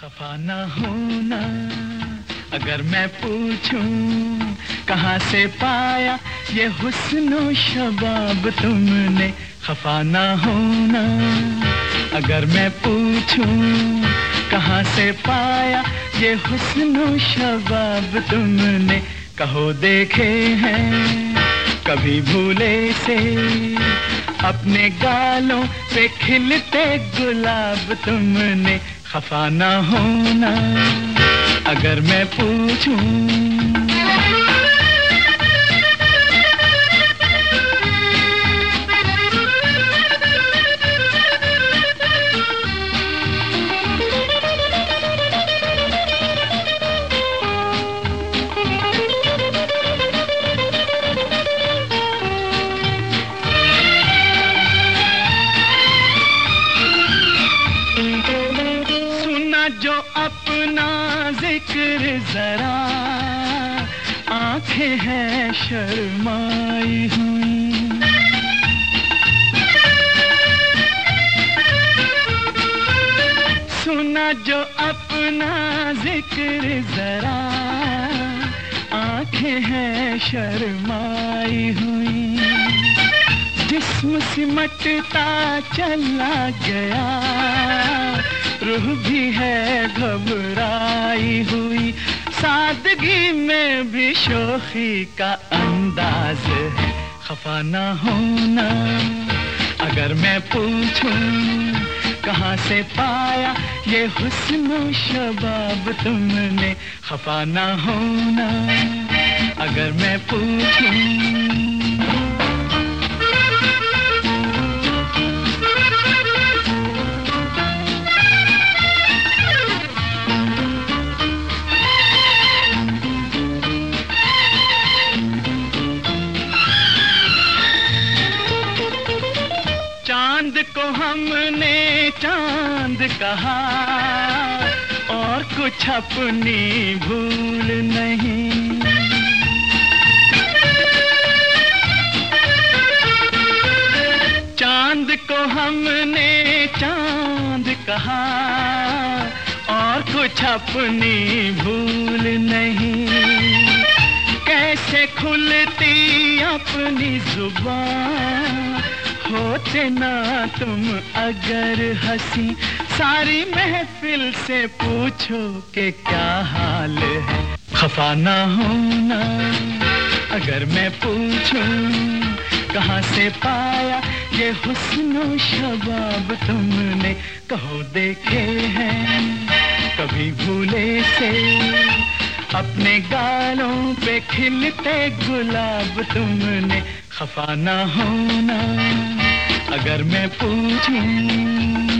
खफा ना होना अगर मैं पूछूं कहाँ से पाया ये हुस्नो शबाब तुमने। खफा ना होना अगर मैं पूछूं कहाँ से पाया ये हुस्नो शबाब तुमने। कहो देखे हैं कभी भूले से अपने गालों पे खिलते गुलाब तुमने। खफा ना होना अगर मैं पूछूं। जो अपना जिक्र जरा आंखें हैं शर्माई हुई। सुना जो अपना जिक्र जरा आंखें हैं शर्माई हुई। जिस्म सिमटता चला गया रूह भी है घबराई हुई। सादगी में भी शोखी का अंदाज है। खफा ना होना अगर मैं पूछूं कहाँ से पाया ये हुस्नो शबाब तुमने। खफा ना होना अगर मैं पूछूं। चांद को हमने चांद कहा और कुछ अपनी भूल नहीं। चांद को हमने चांद कहा और कुछ अपनी भूल नहीं। कैसे खुलती अपनी जुबान होते ना तुम अगर हंसी। सारी महफिल से पूछो कि क्या हाल है। खफा ना होना अगर मैं पूछूं कहाँ से पाया ये हुस्नो शबाब तुमने। कहो देखे हैं कभी भूले से अपने गालों पे खिलते गुलाब तुमने। खफा ना होना अगर मैं पूछूं।